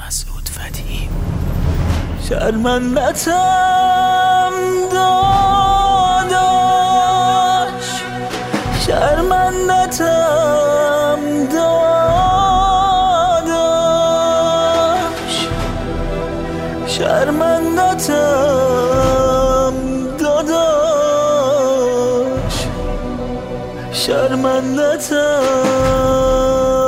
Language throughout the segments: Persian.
مسعود فتحی. شرمندتم داداش، شرمندتم داداش، شرمندتم داداش، شرمندتم.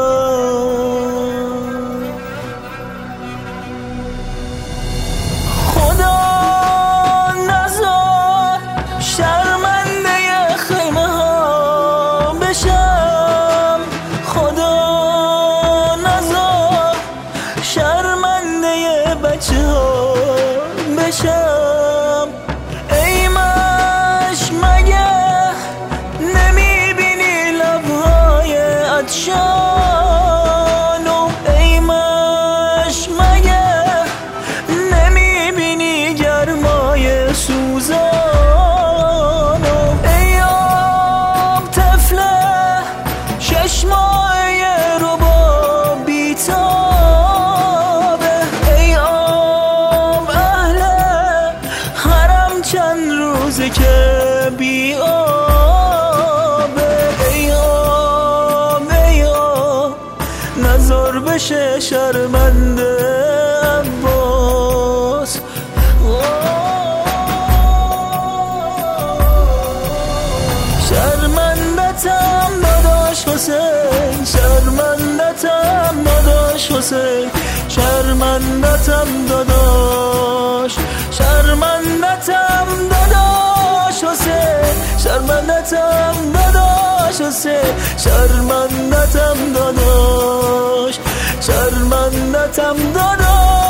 بشم ایمش مگه نمیبینی لبهای عطشانو، ایمش مگه نمیبینی گرمای سوزانو، ایام طفله 6 ماهه رو با بیتا چند روزه که بی آبه. ایام نظر بشه شرمنده عباس. شرمندتم داداش حسین، شرمندتم داداش حسین، شرمندتم داداش، شرمندتم داداش حسین، شرمندتم داداش حسین، شرمندتم داداش، شرمندتم داداش.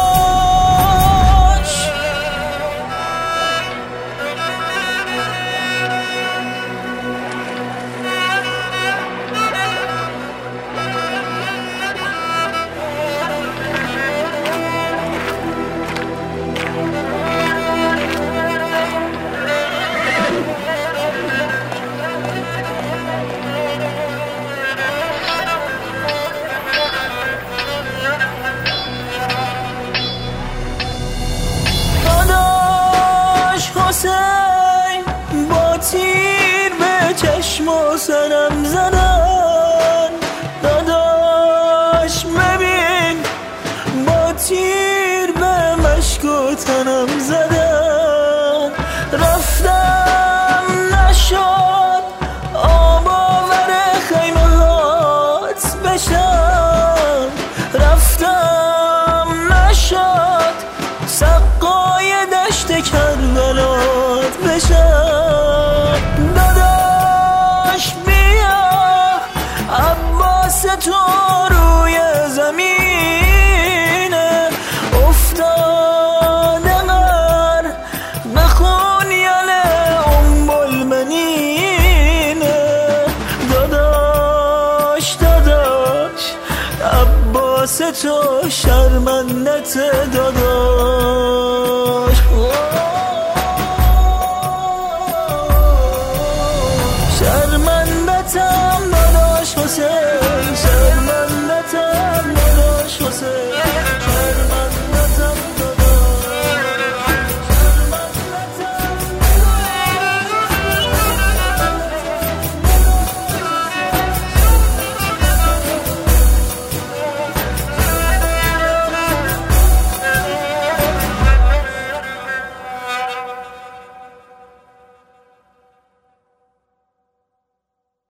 حسین با تیر به چشم و سرم زدن، داداش ببین با تیر به مشک و تنم زدن، رفتم نشد آب آور خیمه هات بشم، رفتم نشد سقای دشت کربلات بشم، داداش بیا عباس تو روی زمینه افتاده غر نخون یله بلمنینه، داداش داداش عباس تو شرمندت داداش. شرمندتم داداش حسین، شرمندتم داداش حسین.